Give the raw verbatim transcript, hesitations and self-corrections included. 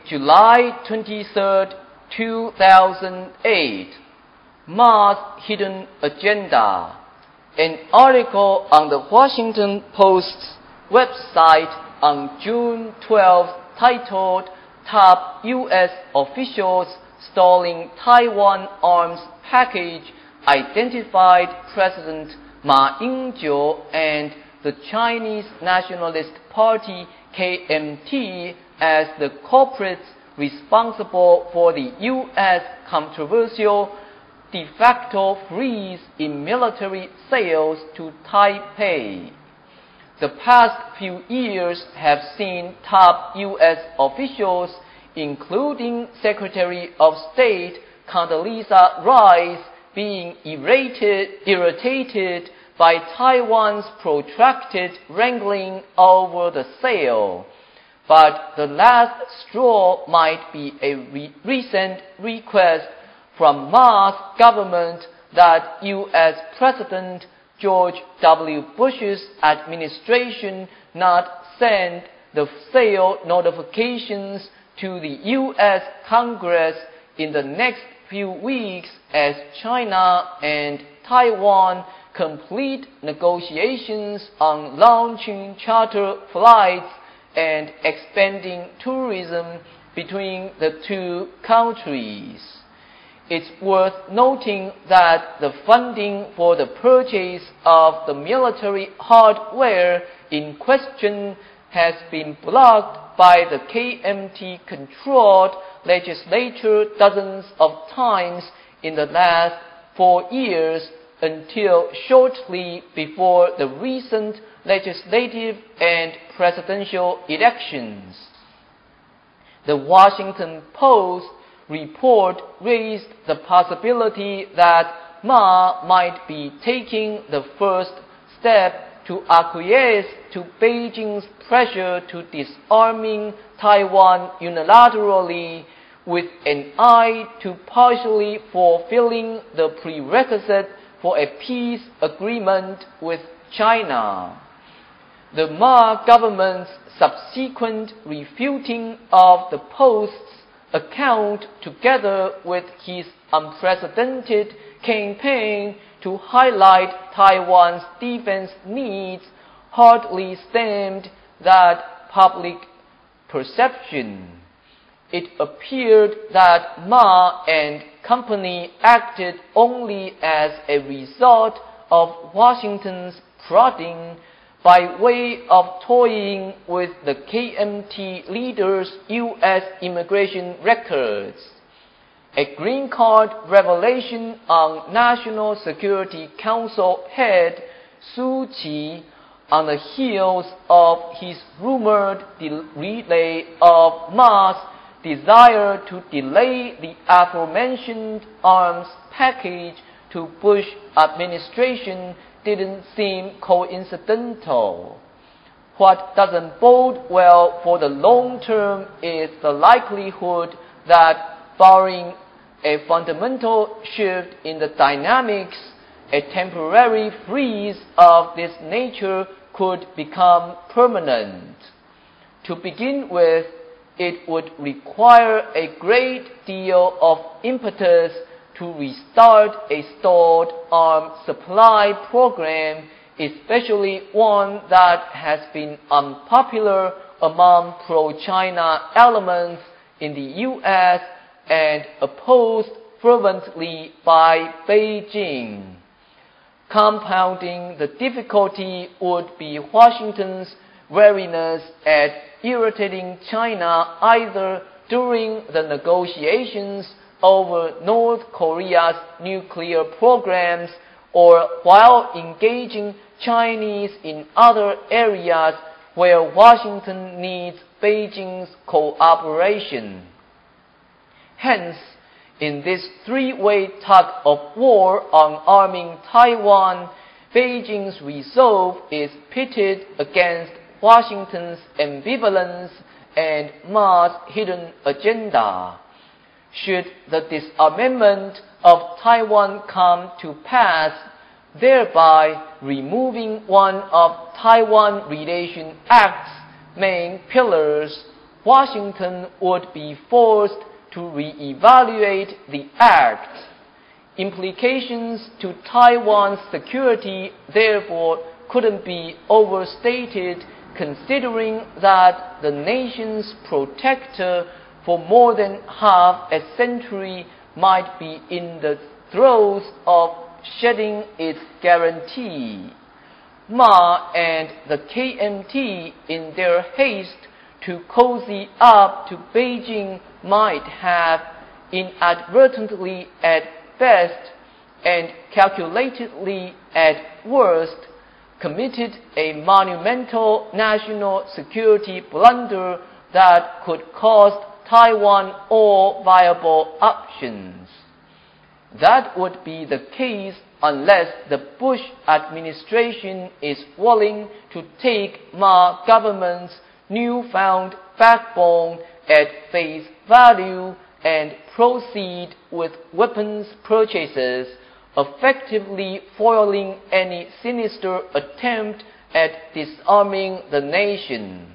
July twenty-third, two thousand eight, Ma's Hidden Agenda, an article on the Washington Post's website on June twelfth titled Top U S Officials Stalling Taiwan Arms Package Identified President Ma Ying-jeou and the Chinese Nationalist Party K M T as the culprits responsible for the U S controversial de facto freeze in military sales to Taipei. The past few years have seen top U S officials, including Secretary of State Condoleezza Rice, being irritated, irritated by Taiwan's protracted wrangling over the sale. But the last straw might be a re- recent request from Ma's government that U S President George W. Bush's administration not send the sale notifications to the U S Congress in the next few weeks as China and Taiwan complete negotiations on launching charter flights and expanding tourism between the two countries. It's worth noting that the funding for the purchase of the military hardware in question has been blocked by the K M T-controlled legislature dozens of times in the last four years until shortly before the recent legislative and presidential elections. The Washington Post report raised the possibility that Ma might be taking the first step to acquiesce to Beijing's pressure to disarming Taiwan unilaterally, with an eye to partially fulfilling the prerequisite for a peace agreement with China. The Ma government's subsequent refuting of the Post's account, together with his unprecedented campaign to highlight Taiwan's defense needs, hardly stemmed that public perception. It appeared that Ma and company acted only as a result of Washington's prodding by way of toying with the K M T leader's U S immigration records. A green card revelation on National Security Council head Suu Kyi, on the heels of his rumored del- relay of Ma's desire to delay the aforementioned arms package to Bush administration, didn't seem coincidental. What doesn't bode well for the long term is the likelihood that, barring a fundamental shift in the dynamics, a temporary freeze of this nature could become permanent. To begin with, it would require a great deal of impetus to restart a stalled arms supply program, especially one that has been unpopular among pro-China elements in the U S and opposed fervently by Beijing. Compounding the difficulty would be Washington's wariness at irritating China either during the negotiations over North Korea's nuclear programs or while engaging Chinese in other areas where Washington needs Beijing's cooperation. Hence, in this three-way tug of war on arming Taiwan, Beijing's resolve is pitted against Washington's ambivalence and Ma's hidden agenda. Should the disarmament of Taiwan come to pass, thereby removing one of Taiwan Relation Act's main pillars, Washington would be forced to reevaluate the act's implications to Taiwan's security, therefore, couldn't be overstated, considering that the nation's protector for more than half a century might be in the throes of shedding its guarantee. Ma and the K M T, in their haste to cozy up to Beijing, might have inadvertently at best and calculatedly at worst committed a monumental national security blunder that could cost Taiwan all viable options. That would be the case unless the Bush administration is willing to take Ma government's newfound backbone at face value and proceed with weapons purchases, effectively foiling any sinister attempt at disarming the nation.